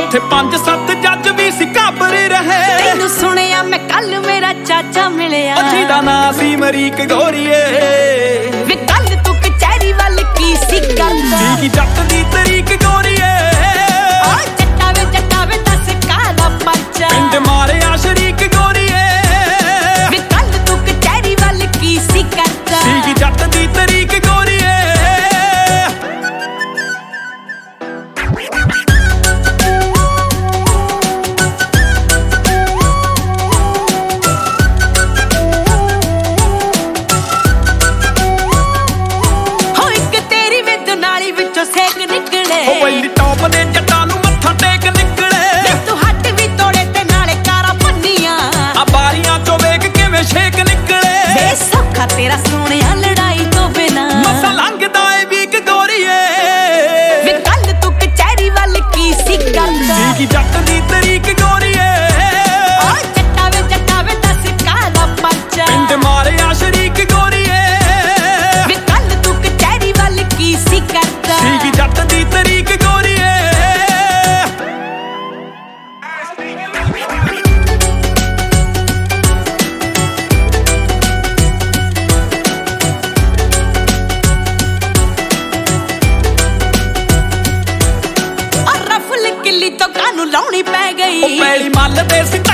ਉੱਥੇ 5-7 ਜੱਜ ਵੀ ਸੀ ਘਾਬਰੇ ਰਹੇ। ਤੈਨੂੰ ਸੁਣਿਆ ਮੈਂ ਕੱਲ ਮੇਰਾ ਚਾਚਾ ਮਿਲਿਆ, ਜਿਹਦਾ ਨਾਂ ਸੀ ਅਮਰੀਕ ਗੋਰੀਏ। ਵੇ ਕੱਲ ਤੂੰ ਕਚਹਿਰੀ ਵੱਲ ਕੀ ਸੀ ਕਰਦਾ? ਕੀ ਜੱਟ ਦੀ ਤਰੀਕ ਗੋਰੀਏ। ਜੱਟਾ ਵੇ ਦੱਸ ਕਾਹਦਾ ਪਰਚਾ? ਪਿੰਡ ਮਾਰਿਆ ਸ਼ਰੀਕ ਗੋਰੀਏ। ਵੇ ਕੱਲ ਤੂੰ ਕਚਹਿਰੀ ਵੱਲ ਕੀ ਸੀ ਕਰਦਾ? ਕੀ ਜੱਟ ਦੀ ਤਰੀਕ ਗੋਰੀਏ। ਸੇਕ ਨਿਕਲੇ ਉਹ ਪਹਿਲੀ ਟੌਪ ਦੇ ਜੱਟਾਂ ਨੂੰ ਮੱਥਾ ਟੇਕ ਨਿਕਲੇ। ਤੂੰ ਹੱਥ ਵੀ ਤੋੜੇ ਤੇ ਨਾਲੇ ਕਾਰਾਂ ਭੰਨੀਆਂ, ਆ ਬਾਰੀਆਂ ਚੋਂ ਵੇਖ ਕਿਵੇਂ ਛੇਕ ਨਿਕਲੇ। ਵੇ ਸੌਖਾ ਤੇਰਾ ਸੋਹਣਿਆ ਲੜਾਈ ਤੋਂ ਬਿਨਾ ਮਸਾ ਲੰਘਦਾ ਏ ਵੀਕ ਗੋਰੀਏ। ਵੇ ਕੱਲ ਤੂੰ ਕਚਹਿਰੀ ਵੱਲ ਕੀ ਸੀ ਕਰਦਾ? ਕੀ ਜੱਟ ਦੀ ਤਰੀਕ ਗੋਰੀਏ। ਜੱਟਾ ਵੇ ਦੱਸ ਕਾਹਦਾ ਪਰਚਾ? ਪਿੰਡ ਮਾਰਿਆ ਸ਼ਰੀਕ ਗੋਰੀਏ। ਵੇ ਕੱਲ ਤੂੰ ਕਚਹਿਰੀ ਵੱਲ ਕੀ ਸੀ ਕਰਦਾ? ਕੀ ਜੱਟ ਦੀ ਤਰੀਕ ਗੋਰੀਏ। ਰਫਲ ਕਿੱਲੀ ਤੋਂ ਕਾਨੂੰ ਲਾਉਣੀ ਪੈ ਗਈ। ਉਹ ਪੈਲੀ ਮੱਲ ਦੇ